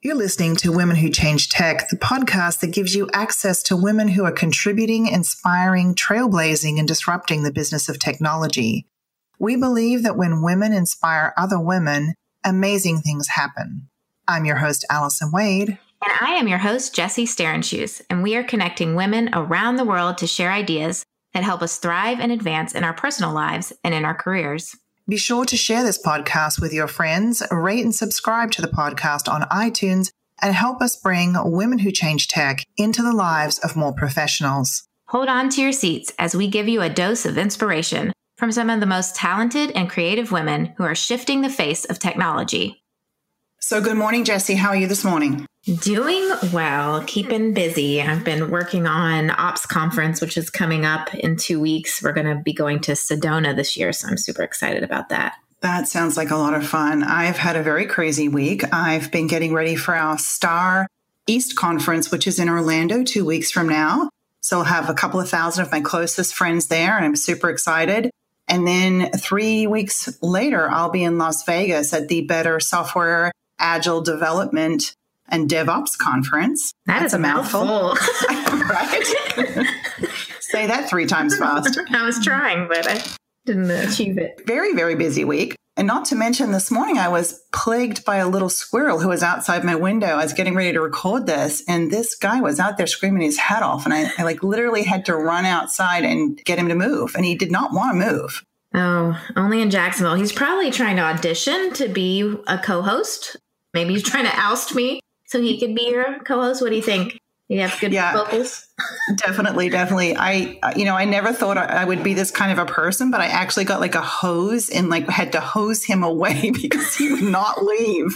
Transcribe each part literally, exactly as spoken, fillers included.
You're listening to Women Who Change Tech, the podcast that gives you access to women who are contributing, inspiring, trailblazing, and disrupting the business of technology. We believe that when women inspire other women, amazing things happen. I'm your host, Allison Wade. And I am your host, Jessie Sterenshoes, and we are connecting women around the world to share ideas that help us thrive and advance in our personal lives and in our careers. Be sure to share this podcast with your friends, rate and subscribe to the podcast on iTunes, and help us bring Women Who Change Tech into the lives of more professionals. Hold on to your seats as we give you a dose of inspiration from some of the most talented and creative women who are shifting the face of technology. So good morning, Jessie. How are you this morning? Doing well, keeping busy. I've been working on Ops Conference, which is coming up in two weeks. We're going to be going to Sedona this year, so I'm super excited about that. That sounds like a lot of fun. I've had a very crazy week. I've been getting ready for our Star East Conference, which is in Orlando two weeks from now. So I'll have a couple of thousand of my closest friends there, and I'm super excited. And then three weeks later, I'll be in Las Vegas at the Better Software Agile Development and DevOps Conference. That That's is a mouthful. mouthful. Right? Say that three times fast. I was trying, but I didn't achieve it. Very, very busy week. And not to mention this morning, I was plagued by a little squirrel who was outside my window. I was getting ready to record this, and this guy was out there screaming his head off. And I, I like literally had to run outside and get him to move. And he did not want to move. Oh, only in Jacksonville. He's probably trying to audition to be a co-host. Maybe he's trying to oust me so he could be your co-host. What do you think? You have good yeah, vocals? Definitely, definitely. I, you know, I never thought I would be this kind of a person, but I actually got like a hose and like had to hose him away because he would not leave.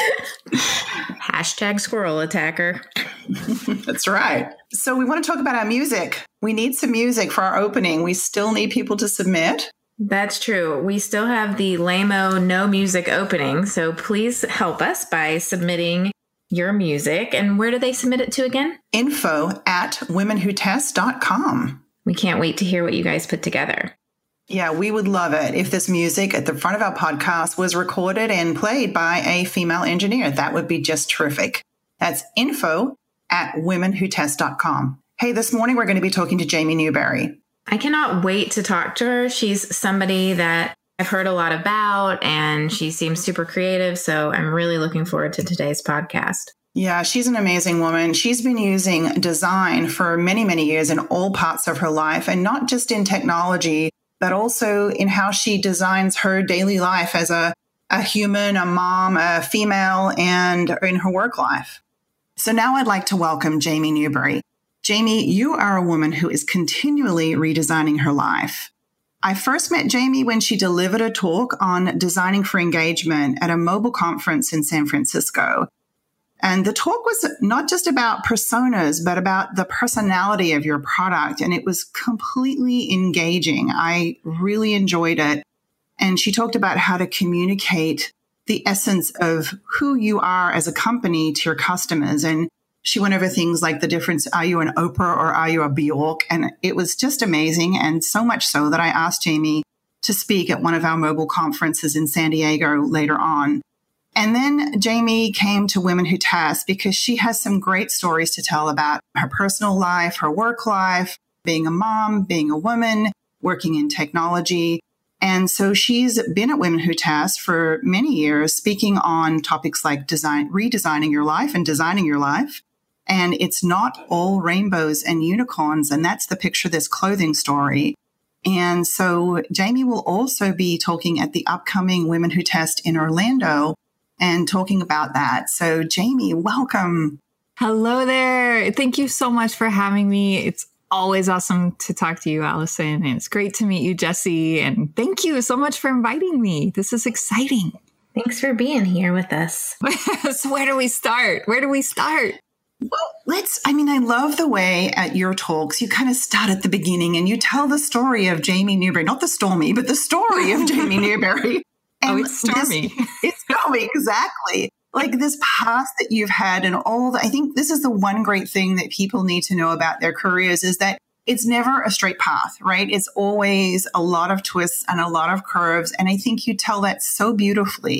Hashtag squirrel attacker. That's right. So we want to talk about our music. We need some music for our opening. We still need people to submit. That's true. We still have the lame-o no music opening. So please help us by submitting your music. And where do they submit it to again? Info at women who test dot com. We can't wait to hear what you guys put together. Yeah, we would love it if this music at the front of our podcast was recorded and played by a female engineer. That would be just terrific. That's info at women who test dot com. Hey, this morning we're going to be talking to Jamie Newberry. I cannot wait to talk to her. She's somebody that I've heard a lot about, and she seems super creative. So I'm really looking forward to today's podcast. Yeah, she's an amazing woman. She's been using design for many, many years in all parts of her life, and not just in technology, but also in how she designs her daily life as a, a human, a mom, a female, and in her work life. So now I'd like to welcome Jamie Newberry. Jamie, you are a woman who is continually redesigning her life. I first met Jamie when she delivered a talk on designing for engagement at a mobile conference in San Francisco. And the talk was not just about personas, but about the personality of your product. And it was completely engaging. I really enjoyed it. And she talked about how to communicate the essence of who you are as a company to your customers. And she went over things like the difference, are you an Oprah or are you a Bjork? And it was just amazing. And so much so that I asked Jamie to speak at one of our mobile conferences in San Diego later on. And then Jamie came to Women Who Test because she has some great stories to tell about her personal life, her work life, being a mom, being a woman, working in technology. And so she's been at Women Who Test for many years, speaking on topics like design, redesigning your life and designing your life. And it's not all rainbows and unicorns. And that's the picture of this clothing story. And so Jamie will also be talking at the upcoming Women Who Test in Orlando and talking about that. So Jamie, welcome. Hello there. Thank you so much for having me. It's always awesome to talk to you, Allison. And it's great to meet you, Jessie. And thank you so much for inviting me. This is exciting. Thanks for being here with us. So where do we start? Where do we start? Well, let's, I mean, I love the way at your talks, you kind of start at the beginning and you tell the story of Jamie Newberry, not the Stormy, but the story of Jamie Newberry. And oh, it's Stormy. This, it's Stormy, exactly. Like this past that you've had and all that. I think this is the one great thing that people need to know about their careers is that it's never a straight path, right? It's always a lot of twists and a lot of curves. And I think you tell that so beautifully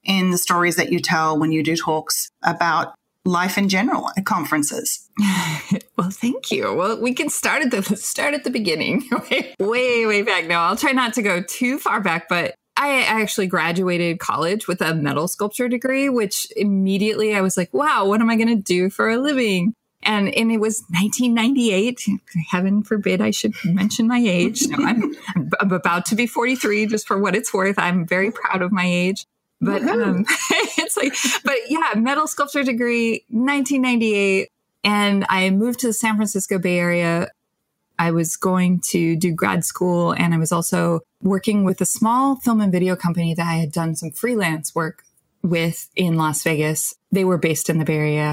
in the stories that you tell when you do talks about life in general at conferences. Well, thank you. Well, we can start at the start at the beginning, way, way, way back. No, I'll try not to go too far back, but I actually graduated college with a metal sculpture degree, which immediately I was like, wow, what am I going to do for a living? And and it was nineteen ninety-eight. Heaven forbid I should mention my age. No, I'm, I'm about to be forty-three, just for what it's worth. I'm very proud of my age. But um, it's like, but yeah, metal sculpture degree, nineteen ninety-eight. And I moved to the San Francisco Bay Area. I was going to do grad school, and I was also working with a small film and video company that I had done some freelance work with in Las Vegas. They were based in the Bay Area.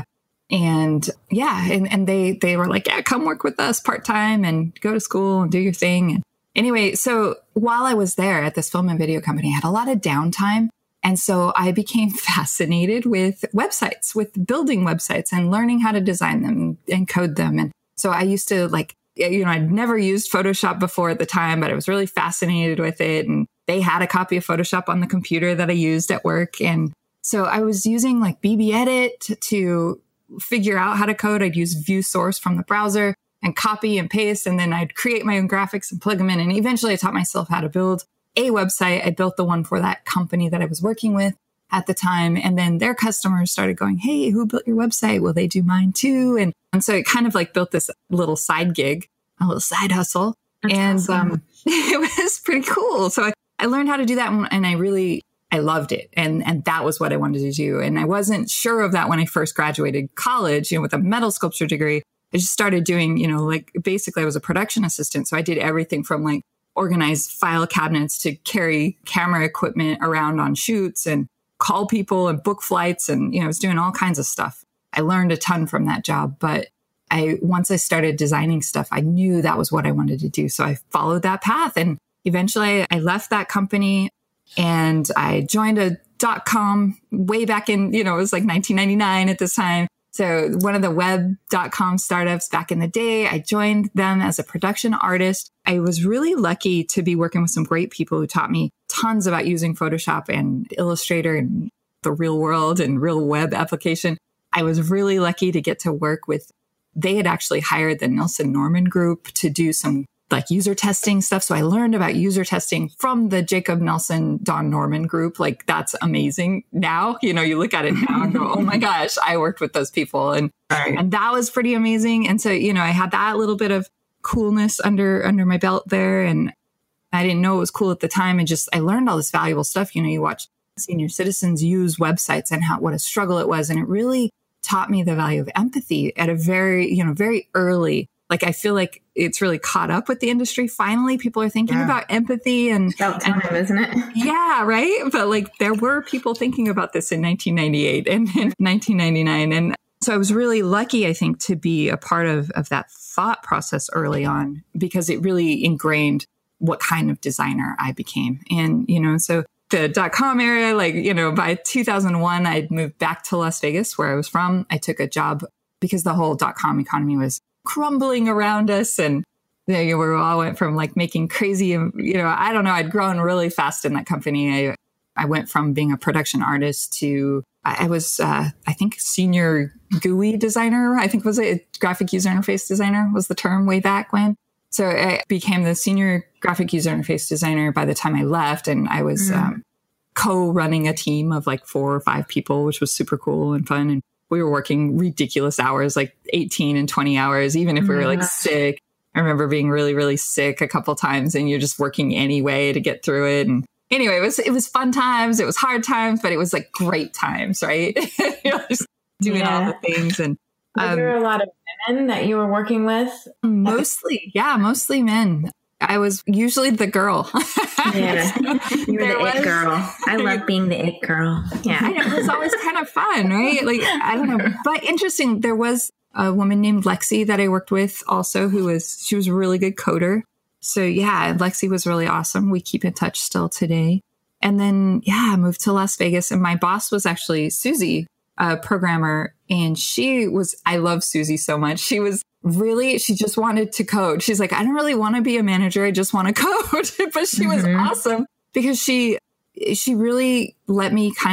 And yeah, and, and they, they were like, yeah, come work with us part-time and go to school and do your thing. And anyway, so while I was there at this film and video company, I had a lot of downtime. And so I became fascinated with websites, with building websites and learning how to design them and code them. And so I used to like, you know, I'd never used Photoshop before at the time, but I was really fascinated with it. And they had a copy of Photoshop on the computer that I used at work. And so I was using like B B Edit to figure out how to code. I'd use View Source from the browser and copy and paste. And then I'd create my own graphics and plug them in. And eventually I taught myself how to build a website. I built the one for that company that I was working with at the time. And then their customers started going, hey, who built your website? Will they do mine too? And, and so it kind of like built this little side gig, a little side hustle. That's and awesome. um, it was pretty cool. So I, I learned how to do that. And I really, I loved it. And, and that was what I wanted to do. And I wasn't sure of that when I first graduated college, you know, with a metal sculpture degree. I just started doing, you know, like basically I was a production assistant. So I did everything from like organize file cabinets to carry camera equipment around on shoots and call people and book flights. And, you know, I was doing all kinds of stuff. I learned a ton from that job. But I, once I started designing stuff, I knew that was what I wanted to do. So I followed that path. And eventually I left that company and I joined a dot com way back in, you know, it was like nineteen ninety-nine at this time. So one of the web dot com startups back in the day, I joined them as a production artist. I was really lucky to be working with some great people who taught me tons about using Photoshop and Illustrator and the real world and real web application. I was really lucky to get to work with, they had actually hired the Nelson Norman Group to do some like user testing stuff. So I learned about user testing from the Jacob Nelson Don Norman Group. Like that's amazing. Now, you know, you look at it now and go, oh my gosh, I worked with those people. And, right. and that was pretty amazing. And so, you know, I had that little bit of coolness under, under my belt there. And I didn't know it was cool at the time. And just, I learned all this valuable stuff. You know, you watch senior citizens use websites and how, what a struggle it was. And it really taught me the value of empathy at a very, you know, very early. Like, I feel like it's really caught up with the industry. Finally, people are thinking yeah. about empathy and, about time, and, isn't it? Yeah, right. But like, there were people thinking about this in nineteen ninety-eight and in nineteen ninety-nine. And so I was really lucky, I think, to be a part of, of that thought process early on, because it really ingrained what kind of designer I became. And, you know, so the dot-com era, like, you know, by two thousand one, I'd moved back to Las Vegas, where I was from. I took a job because the whole dot-com economy was crumbling around us. And you know, we all went from like making crazy, you know, I don't know, I'd grown really fast in that company. I, I went from being a production artist to, I, I was, uh, I think senior G U I designer, I think was it, graphic user interface designer was the term way back when. So I became the senior graphic user interface designer by the time I left. And I was mm-hmm. um, co-running a team of like four or five people, which was super cool and fun. And we were working ridiculous hours, like eighteen and twenty hours, even if we were like sick. I remember being really, really sick a couple times, and you're just working anyway to get through it. And anyway, it was it was fun times. It was hard times, but it was like great times, right? You know, just doing yeah. all the things. And um, were there a lot of women that you were working with? Mostly, yeah, mostly men. I was usually the girl. Yeah, you were the was, it girl. I love being the it girl. Yeah, I know, it was always kind of fun, right? Like, I don't know, but interesting. There was a woman named Lexi that I worked with also, who was, she was a really good coder. So yeah, Lexi was really awesome. We keep in touch still today. And then, yeah, I moved to Las Vegas, and my boss was actually Susie, a programmer. And she was, I love Susie so much. She was really, she just wanted to code. She's like, I don't really want to be a manager. I just want to code. But she was mm-hmm. awesome because she, she really let me kind of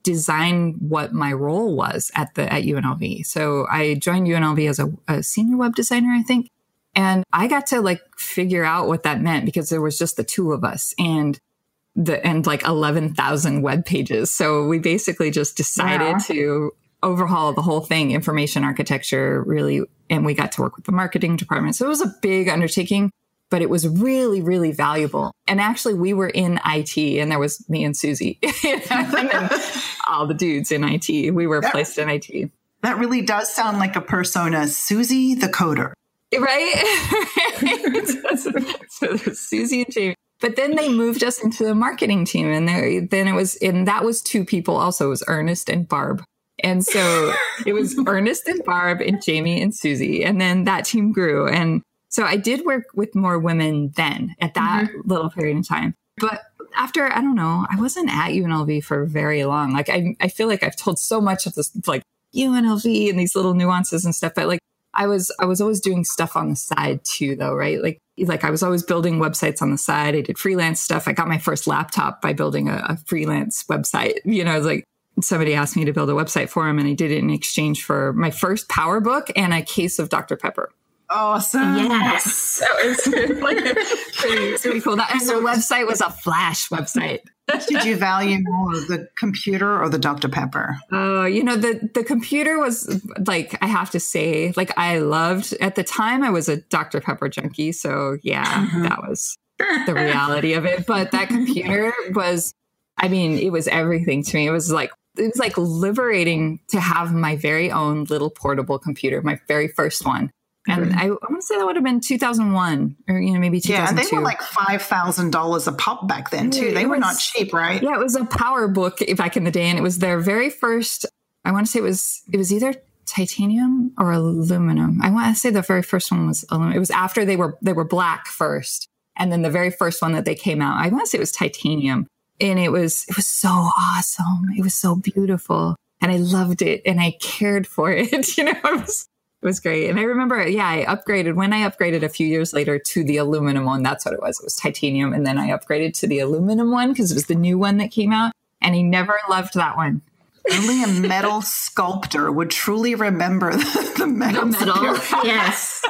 design what my role was at the at U N L V. So I joined U N L V as a, a senior web designer, I think. And I got to like figure out what that meant because there was just the two of us and the and like eleven thousand web pages. So we basically just decided yeah. to overhaul the whole thing, information architecture, really. And we got to work with the marketing department. So it was a big undertaking, but it was really, really valuable. And actually we were in I T and there was me and Susie and then all the dudes in I T. We were that, placed in I T. That really does sound like a persona, Susie the coder. Right? So there's Susie and Jamie. But then they moved us into the marketing team. And there, then it was, and that was two people also. It was Ernest and Barb. And so it was Ernest and Barb and Jamie and Susie. And then that team grew. And so I did work with more women then at that mm-hmm. little period in time. But after, I don't know, I wasn't at U N L V for very long. Like, I, I feel like I've told so much of this, like U N L V and these little nuances and stuff. But like, I was, I was always doing stuff on the side too, though, right? Like, like I was always building websites on the side. I did freelance stuff. I got my first laptop by building a, a freelance website. You know, it was like somebody asked me to build a website for him and I did it in exchange for my first PowerBook and a case of Doctor Pepper. Awesome. Yes. That was like pretty, pretty cool. That, and the website was a Flash website. Did you value more the computer or the Doctor Pepper? Oh, uh, you know, the, the computer was like, I have to say, like I loved, at the time I was a Doctor Pepper junkie. So yeah, mm-hmm. that was the reality of it. But that computer was, I mean, it was everything to me. It was like, it was like liberating to have my very own little portable computer, my very first one. And I, I want to say that would have been two thousand one or, you know, maybe two thousand two. Yeah, they were like five thousand dollars a pop back then, too. They it were was, not cheap, right? Yeah, it was a PowerBook back in the day. And it was their very first, I want to say it was, it was either titanium or aluminum. I want to say the very first one was aluminum. It was after they were, they were black first. And then the very first one that they came out, I want to say it was titanium. And it was, it was so awesome. It was so beautiful. And I loved it. And I cared for it. You know, it was, It was great. And I remember, yeah, I upgraded when I upgraded a few years later to the aluminum one. That's what it was. It was titanium. And then I upgraded to the aluminum one because it was the new one that came out. And I never loved that one. Only a metal sculptor would truly remember the, the metal. The metal. Yes.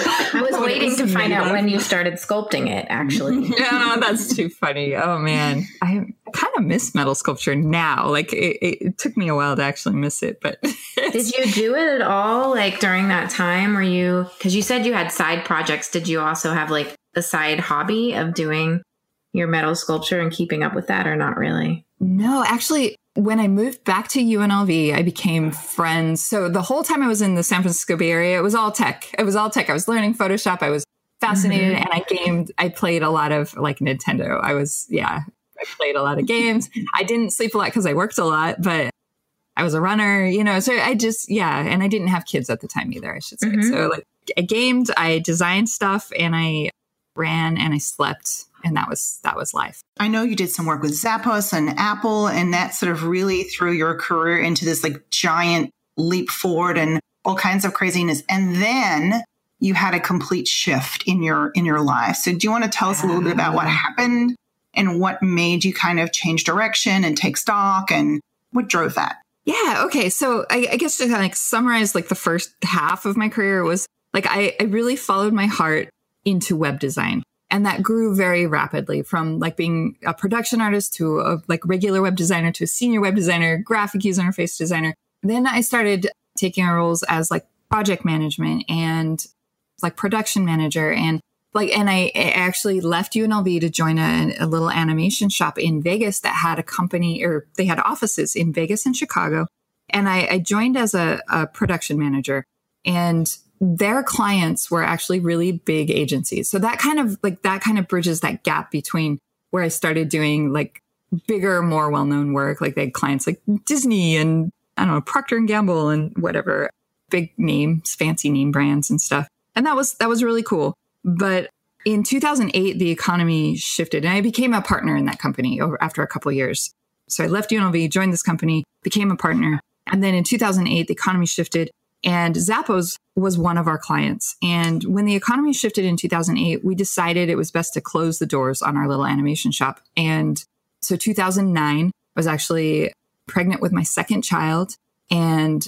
I was waiting to find out when you started sculpting it, actually. Yeah, that's too funny. Oh, man. I kind of miss metal sculpture now. Like, it, it took me a while to actually miss it. But did you do it at all, like, during that time? Were you, because you said you had side projects. Did you also have, like, a side hobby of doing your metal sculpture and keeping up with that, or not really? No, actually, when I moved back to U N L V, I became friends. So the whole time I was in the San Francisco Bay Area, it was all tech. It was all tech. I was learning Photoshop. I was fascinated mm-hmm. and I gamed. I played a lot of like Nintendo. I was, yeah, I played a lot of games. I didn't sleep a lot because I worked a lot, but I was a runner, you know, so I just, yeah. And I didn't have kids at the time either, I should say. Mm-hmm. So like I gamed, I designed stuff and I ran and I slept. And that was, that was life. I know you did some work with Zappos and Apple, and that sort of really threw your career into this like giant leap forward and all kinds of craziness. And then you had a complete shift in your, in your life. So do you want to tell us a little bit about what happened and what made you kind of change direction and take stock and what drove that? Yeah. Okay. So I, I guess to kind of like summarize like the first half of my career was like, I, I really followed my heart into web design. And that grew very rapidly from like being a production artist to a like regular web designer to a senior web designer, graphic user interface designer. Then I started taking on roles as like project management and like production manager. And like, and I actually left U N L V to join a, a little animation shop in Vegas that had a company, or they had offices in Vegas and Chicago. And I, I joined as a, a production manager, and their clients were actually really big agencies. So that kind of like, that kind of bridges that gap between where I started doing like bigger, more well-known work. Like they had clients like Disney and I don't know, Procter and Gamble and whatever, big names, fancy name brands and stuff. And that was, that was really cool. But in two thousand eight, the economy shifted and I became a partner in that company over after a couple of years. So I left U N L V, joined this company, became a partner. And then in two thousand eight, the economy shifted. And Zappos was one of our clients. And when the economy shifted in two thousand eight, we decided it was best to close the doors on our little animation shop. And so two thousand nine was actually pregnant with my second child, and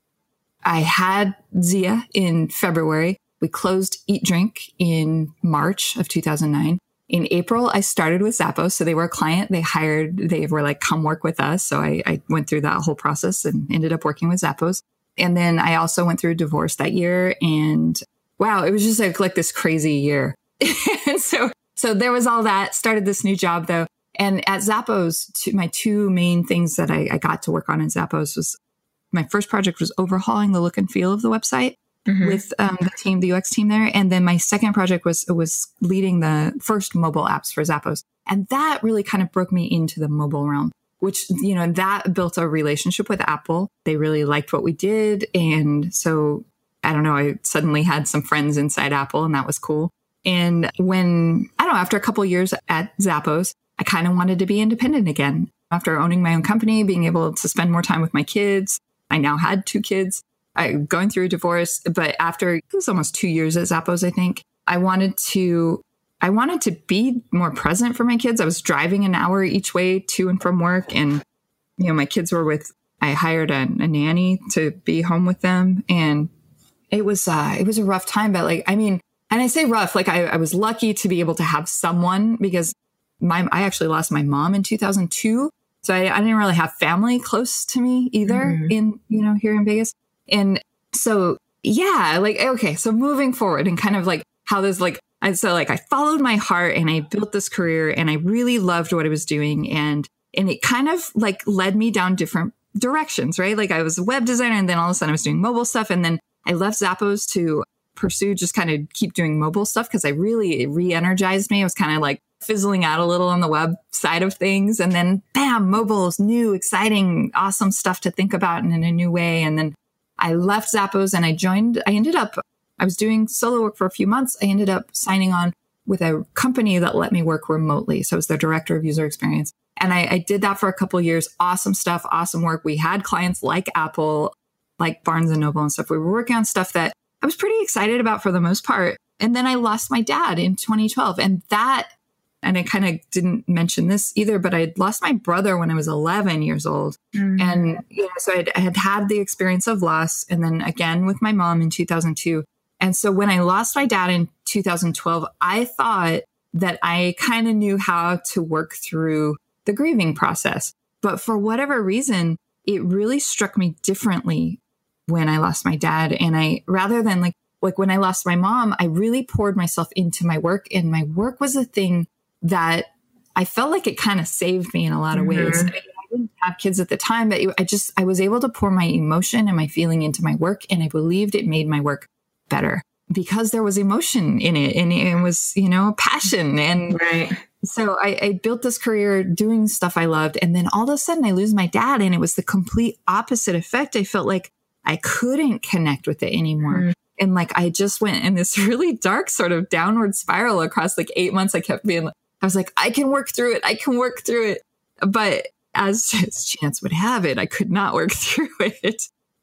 I had Zia in February. We closed Eat Drink in March of two thousand nine. In April, I started with Zappos. So they were a client. They hired, they were like, come work with us. So I, I went through that whole process and ended up working with Zappos. And then I also went through a divorce that year. And wow, it was just like, like this crazy year. And so, so there was all that. Started this new job though. And at Zappos, two, my two main things that I, I got to work on in Zappos was my first project was overhauling the look and feel of the website. Mm-hmm. With um, the team, the U X team there. And then my second project was was leading the first mobile apps for Zappos. And that really kind of broke me into the mobile realm, which, you know, that built a relationship with Apple. They really liked what we did. And so, I don't know, I suddenly had some friends inside Apple, and that was cool. And when, I don't know, after a couple of years at Zappos, I kind of wanted to be independent again. After owning my own company, being able to spend more time with my kids. I now had two kids. I going through a divorce, but after it was almost two years at Zappos, I think I wanted to, I wanted to be more present for my kids. I was driving an hour each way to and from work. And, you know, my kids were with, I hired a, a nanny to be home with them. And it was, uh, it was a rough time, but like, I mean, and I say rough, like I, I was lucky to be able to have someone because my, I actually lost my mom in two thousand two. So I, I didn't really have family close to me either mm-hmm. in, you know, here in Vegas. And so, yeah, like, okay, so moving forward and kind of like how this, like, I, so like I followed my heart and I built this career and I really loved what I was doing. And, and it kind of like led me down different directions, right? Like I was a web designer and then all of a sudden I was doing mobile stuff. And then I left Zappos to pursue, just kind of keep doing mobile stuff because I really, it re-energized me. I was kind of like fizzling out a little on the web side of things. And then bam, mobile's new, exciting, awesome stuff to think about in a new way. And then I left Zappos and I joined, I ended up, I was doing solo work for a few months. I ended up signing on with a company that let me work remotely. So I was their director of user experience. And I, I did that for a couple of years. Awesome stuff, awesome work. We had clients like Apple, like Barnes and Noble and stuff. We were working on stuff that I was pretty excited about for the most part. And then I lost my dad in twenty twelve. And that, and I kind of didn't mention this either, but I lost my brother when I was eleven years old. Mm-hmm. And you know, so I'd, I had had the experience of loss. And then again with my mom in two thousand two. And so when I lost my dad in two thousand twelve, I thought that I kind of knew how to work through the grieving process. But for whatever reason, it really struck me differently when I lost my dad. And I, rather than like, like when I lost my mom, I really poured myself into my work, and my work was a thing that I felt like it kind of saved me in a lot of mm-hmm. ways. I, I didn't have kids at the time, but it, I just, I was able to pour my emotion and my feeling into my work. And I believed it made my work better because there was emotion in it, and it was, you know, passion. And right. so I, I built this career doing stuff I loved. And then all of a sudden I lose my dad, and it was the complete opposite effect. I felt like I couldn't connect with it anymore. Mm. And like, I just went in this really dark sort of downward spiral across like eight months. I kept being, I was like, I can work through it. I can work through it. But as chance would have it, I could not work through it.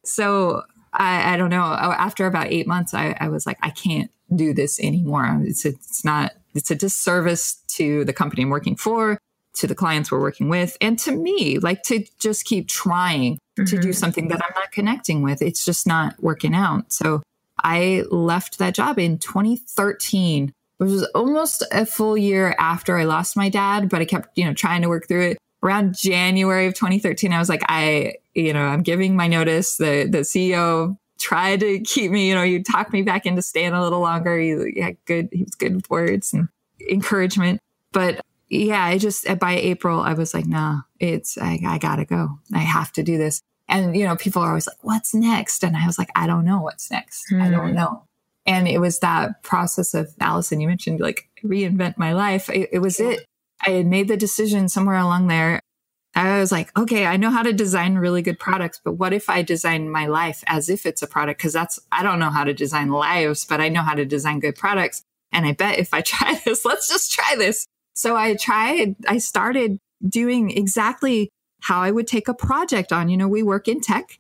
So I, I don't know. After about eight months, I, I was like, I can't do this anymore. It's, it's not, it's a disservice to the company I'm working for, to the clients we're working with, and to me, like to just keep trying mm-hmm. to do something that I'm not connecting with. It's just not working out. So I left that job in twenty thirteen, which was almost a full year after I lost my dad, but I kept, you know, trying to work through it. Around January of twenty thirteen, I was like, I, you know, I'm giving my notice. The the C E O tried to keep me, you know, you talk me back into staying a little longer. He had good, he was good with words and encouragement. But yeah, I just, by April, I was like, nah, it's, I, I gotta go. I have to do this. And, you know, people are always like, what's next? And I was like, I don't know what's next. Mm. I don't know. And it was that process of, Allison, you mentioned like reinvent my life. It, it was it. I had made the decision somewhere along there. I was like, okay, I know how to design really good products, but what if I design my life as if it's a product? Because that's, I don't know how to design lives, but I know how to design good products. And I bet if I try this, let's just try this. So I tried, I started doing exactly how I would take a project on. You know, we work in tech.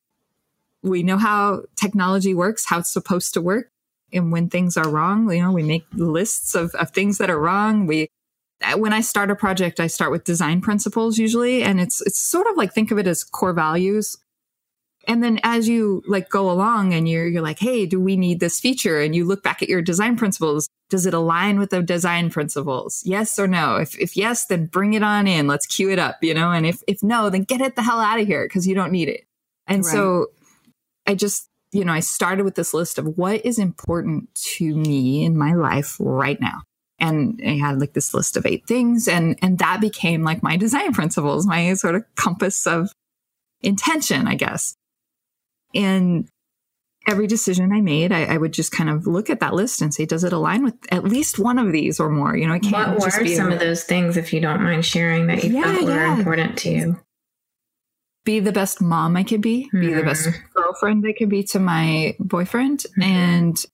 We know how technology works, how it's supposed to work. And when things are wrong, you know, we make lists of, of things that are wrong. We when I start a project, I start with design principles usually. And it's, it's sort of like, think of it as core values. And then as you like go along and you're, you're like, hey, do we need this feature? And you look back at your design principles. Does it align with the design principles? Yes or no? If, if yes, then bring it on in. Let's queue it up, you know? And if, if no, then get it the hell out of here because you don't need it. And right. so I just, you know, I started with this list of what is important to me in my life right now. And I had like this list of eight things. And, and that became like my design principles, my sort of compass of intention, I guess. And every decision I made, I, I would just kind of look at that list and say, does it align with at least one of these or more? You know, I can't what just were be some a, of those things, if you don't mind sharing, that you yeah, felt were yeah. important to you? Be the best mom I could be, mm-hmm. be the best girlfriend I could be to my boyfriend, mm-hmm. and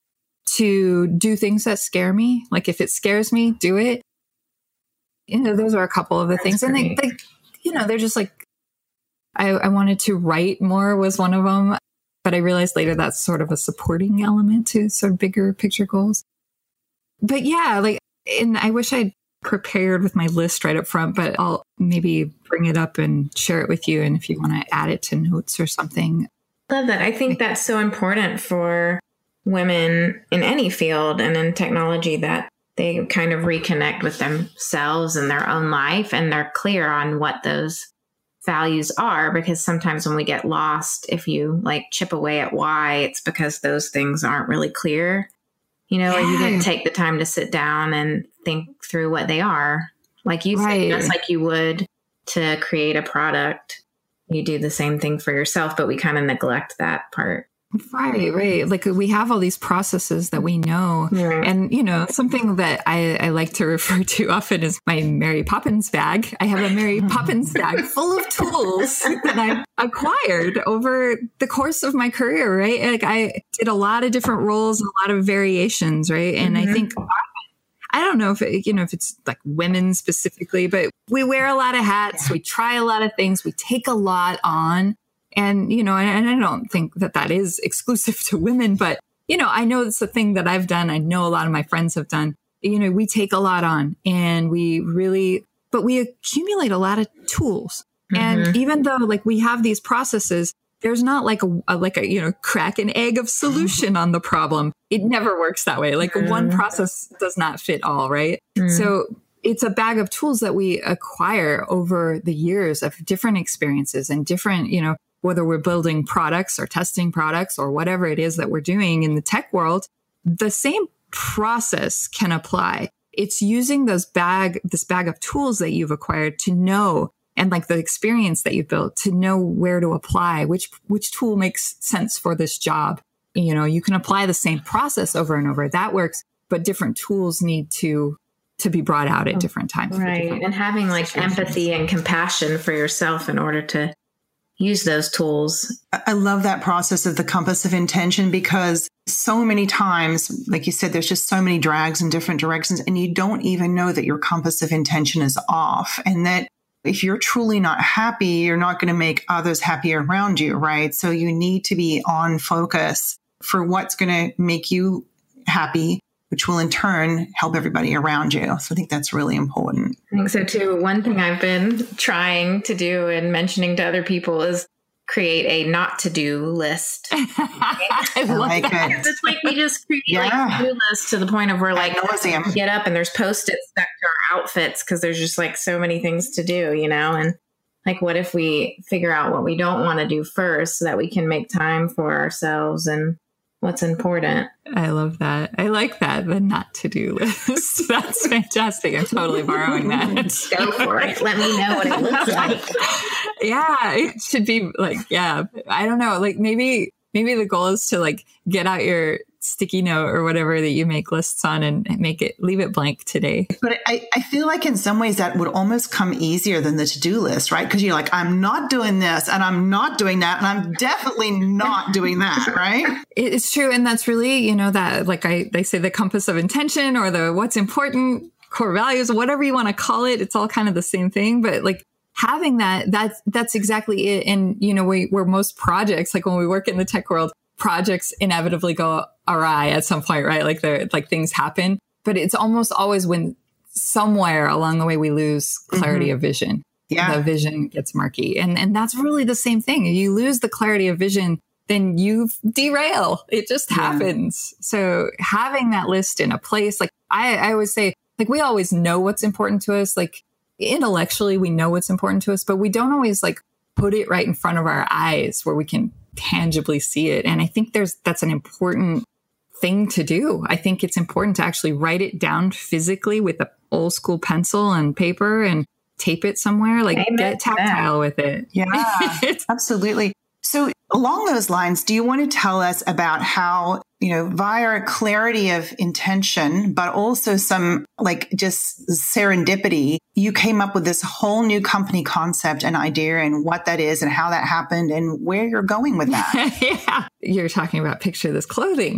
to do things that scare me. Like if it scares me, do it. You know, those are a couple of the That's things. great. And they, they, you know, they're just like, I, I wanted to write more was one of them, but I realized later that's sort of a supporting element to sort of bigger picture goals. But yeah, like, and I wish I'd prepared with my list right up front, but I'll maybe bring it up and share it with you. And if you want to add it to notes or something. Love that. I think that's so important for women in any field and in technology, that they kind of reconnect with themselves and their own life, and they're clear on what those values are, because sometimes when we get lost, if you like chip away at why, it's because those things aren't really clear, you know, yeah. or you didn't take the time to sit down and think through what they are. Like you right. said, just like you would to create a product, you do the same thing for yourself, but we kind of neglect that part. Right, right. Like we have all these processes that we know. Yeah. And, you know, something that I, I like to refer to often is my Mary Poppins bag. I have a Mary Poppins bag full of tools that I've acquired over the course of my career, right? Like I did a lot of different roles, a lot of variations, right? And mm-hmm. I think, I don't know if, it, you know, if it's like women specifically, but we wear a lot of hats. Yeah. We try a lot of things. We take a lot on. And, you know, and I don't think that that is exclusive to women, but, you know, I know it's a thing that I've done. I know a lot of my friends have done. You know, we take a lot on and we really, but we accumulate a lot of tools. Mm-hmm. And even though like we have these processes, there's not like a, a like a, you know, crack an egg of solution on the problem. It never works that way. Like mm-hmm. one process does not fit all, right? Mm-hmm. So it's a bag of tools that we acquire over the years of different experiences and different, you know, whether we're building products or testing products or whatever it is that we're doing in the tech world, the same process can apply. It's using those bag, this bag of tools that you've acquired to know, and like the experience that you've built to know where to apply, which, which tool makes sense for this job. You know, you can apply the same process over and over. That works, but different tools need to, to be brought out at different times. Right. And having like empathy and compassion for yourself in order to use those tools. I love that process of the compass of intention, because so many times, like you said, there's just so many drags in different directions, and you don't even know that your compass of intention is off. And that if you're truly not happy, you're not going to make others happy around you, right? So you need to be on focus for what's going to make you happy, which will in turn help everybody around you. So I think that's really important. I think so too. One thing I've been trying to do and mentioning to other people is create a not to do list. I like it. It's like we just create yeah. like a to-do list to the point of where like get up and there's post-its stuck to our outfits because there's just like so many things to do, you know? And like, what if we figure out what we don't want to do first so that we can make time for ourselves and what's important. I love that. I like that. The not to do list. That's fantastic. I'm totally borrowing that. Go for it. Let me know what it looks like. Yeah, it should be like, yeah, I don't know. Like maybe, maybe the goal is to like get out your sticky note or whatever that you make lists on and make it, leave it blank today. But I, I feel like in some ways that would almost come easier than the to-do list, right? Because you're like, I'm not doing this and I'm not doing that and I'm definitely not doing that, right? It's true. And that's really, you know, that like I, they say the compass of intention or the what's important, core values, whatever you want to call it. It's all kind of the same thing. But like having that, that's, that's exactly it. And, you know, we, where most projects, like when we work in the tech world, projects inevitably go awry at some point, right? Like they're like things happen, but it's almost always when somewhere along the way, we lose clarity mm-hmm. of vision. Yeah. The vision gets murky. And, and that's really the same thing. If you lose the clarity of vision, then you derail. It just yeah. happens. So having that list in a place, like I, I always say, like, we always know what's important to us. Like intellectually, we know what's important to us, but we don't always like put it right in front of our eyes where we can tangibly see it. And I think there's, that's an important thing to do. I think it's important to actually write it down physically with an old school pencil and paper and tape it somewhere, like Amen get tactile with it. Yeah, absolutely. So along those lines, do you want to tell us about how, you know, via clarity of intention, but also some like just serendipity, you came up with this whole new company concept and idea and what that is and how that happened and where you're going with that? Yeah. You're talking about Picture This Clothing.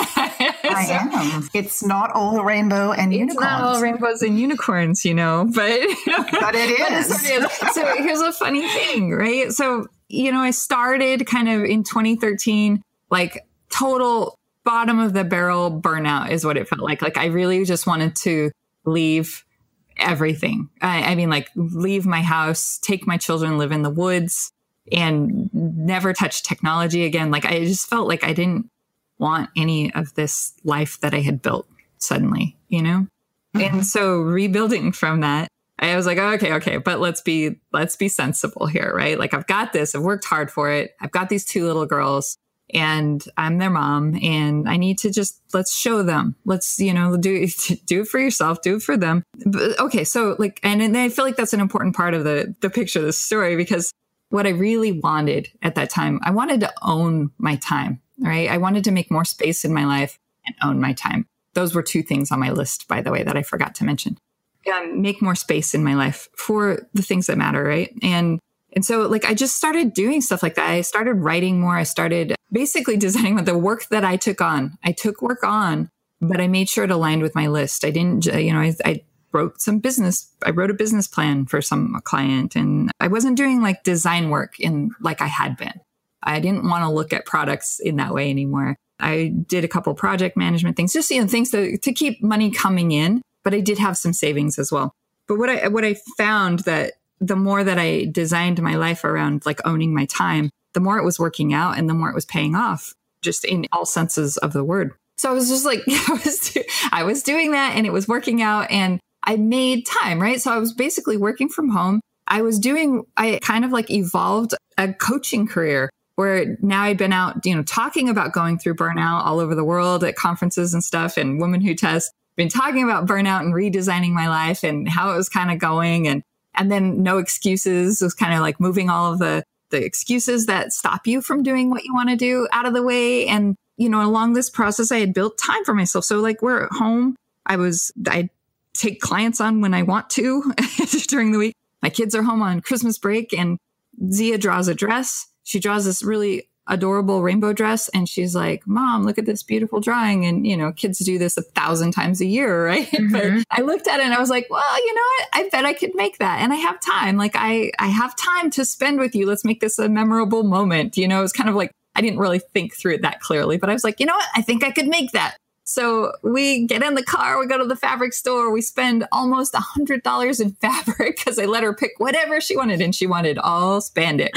I am. It's not all rainbow and it's unicorns. It's not all rainbows and unicorns, you know, but, but it is. But it is. So here's a funny thing, right? So, you know, I started kind of in twenty thirteen, like total bottom of the barrel burnout is what it felt like. Like I really just wanted to leave everything. I, I mean, like leave my house, take my children, live in the woods and never touch technology again. Like I just felt like I didn't want any of this life that I had built suddenly, you know? Mm-hmm. And so rebuilding from that, I was like, oh, okay, okay, but let's be, let's be sensible here, right? Like I've got this, I've worked hard for it. I've got these two little girls and I'm their mom and I need to just, let's show them. Let's, you know, do, do it for yourself, do it for them. But, okay. So like, and, and I feel like that's an important part of the, the picture of the story, because what I really wanted at that time, I wanted to own my time, right? I wanted to make more space in my life and own my time. Those were two things on my list, by the way, that I forgot to mention. Um, make more space in my life for the things that matter, right? And and so like I just started doing stuff like that. I started writing more. I started basically designing the work that I took on. I took work on, but I made sure it aligned with my list. I didn't, you know, I, I wrote some business. I wrote a business plan for some client, and I wasn't doing like design work in like I had been. I didn't want to look at products in that way anymore. I did a couple project management things, just, you know, things to, to keep money coming in. But I did have some savings as well. But what I what I found that the more that I designed my life around like owning my time, the more it was working out and the more it was paying off, just in all senses of the word. So I was just like, I was, I was doing that and it was working out and I made time, right? So I was basically working from home. I was doing, I kind of like evolved a coaching career where now I'd been out, you know, talking about going through burnout all over the world at conferences and stuff and Women Who Test. Been talking about burnout and redesigning my life and how it was kind of going. And, and then no excuses was kind of like moving all of the, the excuses that stop you from doing what you want to do out of the way. And, you know, along this process, I had built time for myself. So like we're at home. I was, I take clients on when I want to during the week. My kids are home on Christmas break and Zia draws a dress. She draws this really adorable rainbow dress. And she's like, Mom, look at this beautiful drawing. And, you know, kids do this a thousand times a year, right? Mm-hmm. But I looked at it and I was like, well, you know what? I bet I could make that. And I have time. Like I, I have time to spend with you. Let's make this a memorable moment. You know, it's kind of like, I didn't really think through it that clearly, but I was like, you know what? I think I could make that. So we get in the car, we go to the fabric store, we spend almost a hundred dollars in fabric because I let her pick whatever she wanted, and she wanted all spandex.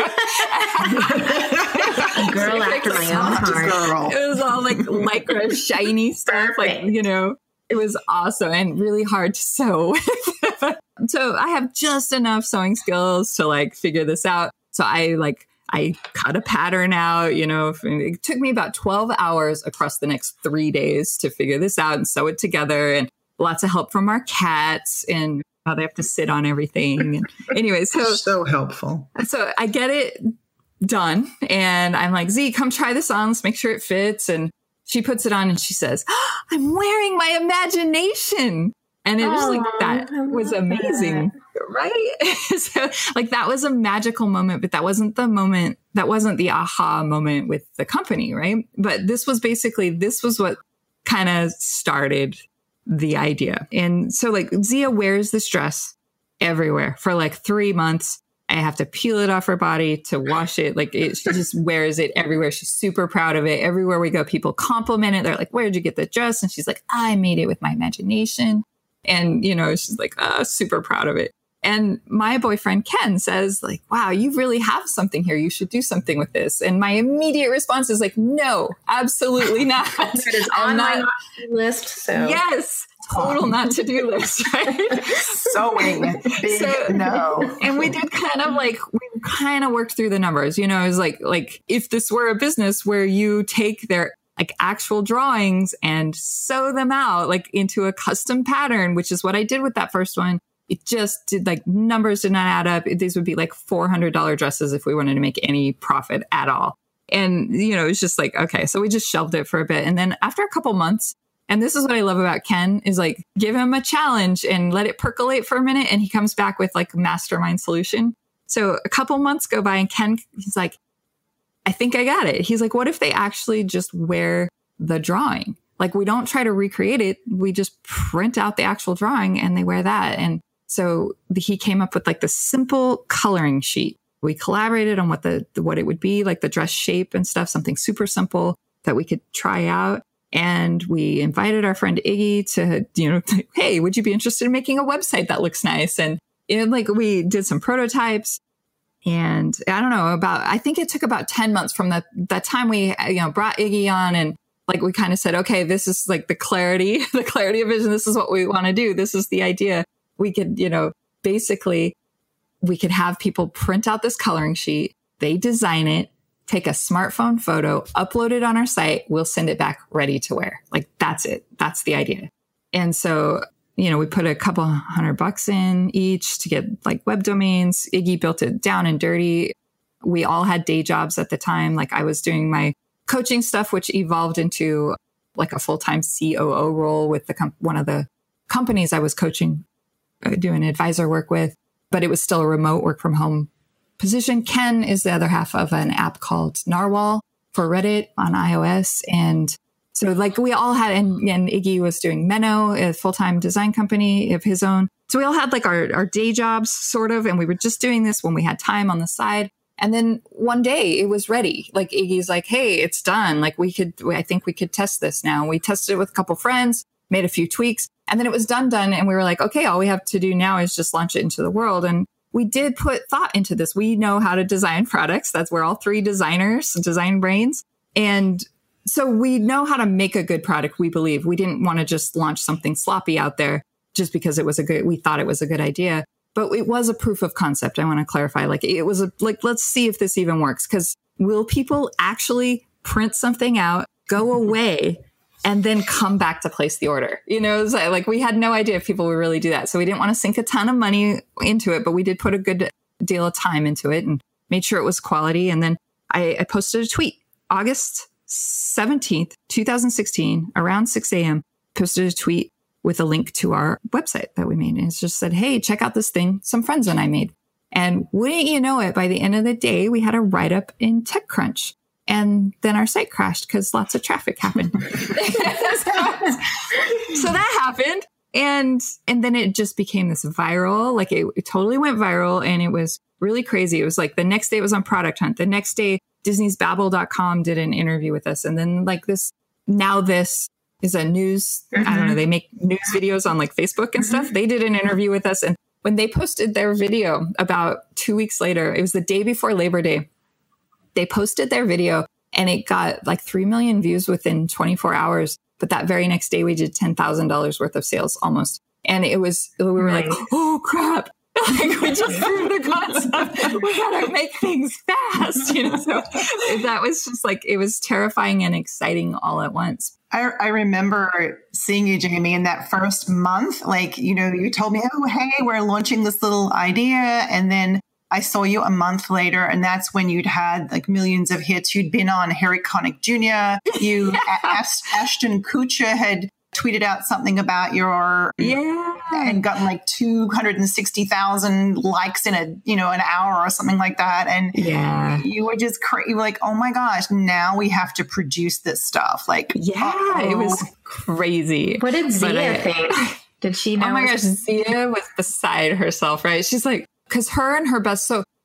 A girl after my own heart. It was all like lycra, shiny stuff, like, you know, it was awesome and really hard to sew. So I have just enough sewing skills to like figure this out. So I like I cut a pattern out, you know, it took me about twelve hours across the next three days to figure this out and sew it together, and lots of help from our cats and how they have to sit on everything. And anyway, so, so helpful. So I get it done and I'm like, Z, come try this on. Let's make sure it fits. And she puts it on and she says, oh, I'm wearing my imagination. And it was oh, like, that was amazing. That. Right? So like that was a magical moment, but that wasn't the moment, that wasn't the aha moment with the company. Right. But this was basically, this was what kind of started the idea. And so like Zia wears this dress everywhere for like three months. I have to peel it off her body to wash it. Like it, she just wears it everywhere. She's super proud of it. Everywhere we go, people compliment it. They're like, where'd you get the dress? And she's like, I made it with my imagination. And, you know, she's like, oh, super proud of it. And my boyfriend, Ken, says like, wow, you really have something here. You should do something with this. And my immediate response is like, no, absolutely not. That is on my not to-do list. So yes, total not to do list, right? Sewing, big so, no. And we did kind of like, we kind of worked through the numbers, you know, it was like, like if this were a business where you take their like actual drawings and sew them out like into a custom pattern, which is what I did with that first one. It just did like numbers did not add up. These would be like four hundred dollars dresses if we wanted to make any profit at all. And, you know, it's just like, okay, so we just shelved it for a bit. And then after a couple months, and this is what I love about Ken is like, give him a challenge and let it percolate for a minute. And he comes back with like a mastermind solution. So a couple months go by and Ken, he's like, I think I got it. He's like, what if they actually just wear the drawing? Like we don't try to recreate it. We just print out the actual drawing and they wear that. And so he came up with like the simple coloring sheet. We collaborated on what the, what it would be, like the dress shape and stuff, something super simple that we could try out. And we invited our friend Iggy to, you know, hey, would you be interested in making a website that looks nice? And it, like we did some prototypes. And I don't know about, I think it took about ten months from the, that time we, you know, brought Iggy on and like we kind of said, okay, this is like the clarity, the clarity of vision. This is what we want to do. This is the idea. We could, you know, basically we could have people print out this coloring sheet. They design it, take a smartphone photo, upload it on our site. We'll send it back ready to wear. Like that's it. That's the idea. And so, you know, we put a couple hundred bucks in each to get like web domains. Iggy built it down and dirty. We all had day jobs at the time. Like I was doing my coaching stuff, which evolved into like a full-time C O O role with the com- one of the companies I was coaching, uh, doing advisor work with, but it was still a remote work from home position. Ken is the other half of an app called Narwhal for Reddit on iOS. And so like we all had, and, and Iggy was doing Menno, a full-time design company of his own. So we all had like our, our day jobs sort of, and we were just doing this when we had time on the side. And then one day it was ready. Like Iggy's like, hey, it's done. Like we could, I think we could test this now. We tested it with a couple friends, made a few tweaks, and then it was done, done. And we were like, okay, all we have to do now is just launch it into the world. And we did put thought into this. We know how to design products. That's we're all three designers, design brains. And so we know how to make a good product, we believe. We didn't want to just launch something sloppy out there just because it was a good, we thought it was a good idea. But it was a proof of concept. I want to clarify, like it was a, like, let's see if this even works. Because will people actually print something out, go away, and then come back to place the order? You know, it's like, like we had no idea if people would really do that. So we didn't want to sink a ton of money into it, but we did put a good deal of time into it and made sure it was quality. And then I, I posted a tweet August seventeenth, twenty sixteen, around six a.m., posted a tweet with a link to our website that we made. And it's just said, hey, check out this thing some friends and I made. And wouldn't you know it, by the end of the day, we had a write-up in TechCrunch. And then our site crashed because lots of traffic happened. so, so that happened. And and then it just became this viral, like it, it totally went viral. And it was really crazy. It was like the next day it was on Product Hunt. The next day, Disney's Babbel dot com did an interview with us. And then like this, now this is a news, mm-hmm. I don't know, they make news videos on like Facebook and mm-hmm. stuff. They did an interview with us. And when they posted their video about two weeks later, it was the day before Labor Day, they posted their video and it got like three million views within twenty-four hours. But that very next day, we did ten thousand dollars worth of sales almost. And it was, we were right. like, oh crap. Like we just proved the concept. We gotta make things fast, you know. So that was just like, it was terrifying and exciting all at once. I, I remember seeing you, Jamie, in that first month. Like, you know, you told me, oh, hey, we're launching this little idea. And then I saw you a month later, and that's when you'd had like millions of hits. You'd been on Harry Connick Junior You, yeah. Ash- Ashton Kutcher had tweeted out something about your, yeah, and gotten like two hundred sixty thousand likes in a, you know, an hour or something like that. And yeah, you were just cra- you were like, oh my gosh, now we have to produce this stuff. Like, yeah, uh-oh. It was crazy. What did Zia I, think? Did she know? Oh my gosh, Zia was beside herself, right? She's like, because her and her best, so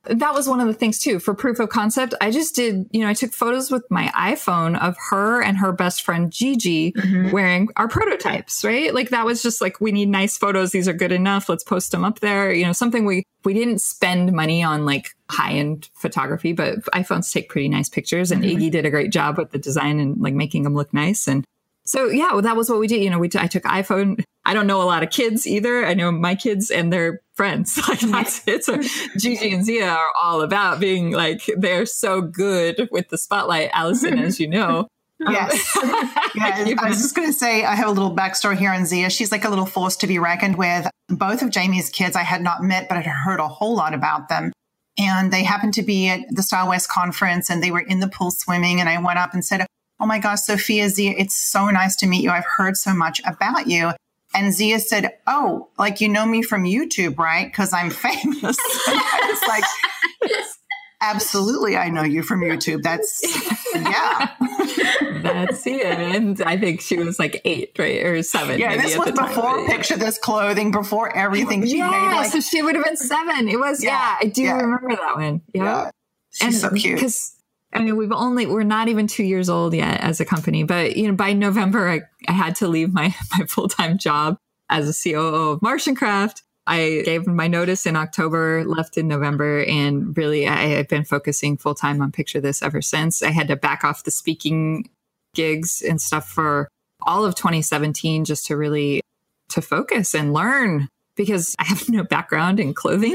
that was one of the things too, for proof of concept. I just did, you know, I took photos with my iPhone of her and her best friend Gigi mm-hmm. wearing our prototypes, right? Like that was just like, we need nice photos. These are good enough. Let's post them up there. You know, something we, we didn't spend money on like high end photography, but iPhones take pretty nice pictures, and mm-hmm. Iggy did a great job with the design and like making them look nice. And so, yeah, well, that was what we did. You know, we, t- I took iPhone. I don't know a lot of kids either. I know my kids and their friends. Like that's it. So Gigi and Zia are all about being like, they're so good with the spotlight, Allison, as you know. Yes. Um, yeah, I was just going to say, I have a little backstory here on Zia. She's like a little force to be reckoned with. Both of Jamie's kids I had not met, but I had heard a whole lot about them. And they happened to be at the Star West conference, and they were in the pool swimming. And I went up and said, "Oh my gosh, Sophia, Zia, it's so nice to meet you. I've heard so much about you." And Zia said, "Oh, like you know me from YouTube, right? Because I'm famous." And I was like, "Absolutely, I know you from YouTube. That's, yeah." That's it. And I think she was like eight, right? Or seven. Yeah, this was before time. Picture This clothing, before everything she yeah, made. Like, so she would have been seven. It was, yeah, yeah I do yeah. remember that one. Yeah. yeah. She's and so cute. Because, I mean, we've only, we're not even two years old yet as a company, but, you know, by November, I, I had to leave my, my full-time job as a C O O of Martian Craft. I gave my notice in October, left in November, and really I have been focusing full time on Picture This ever since. I had to back off the speaking gigs and stuff for all of twenty seventeen just to really to focus and learn, because I have no background in clothing.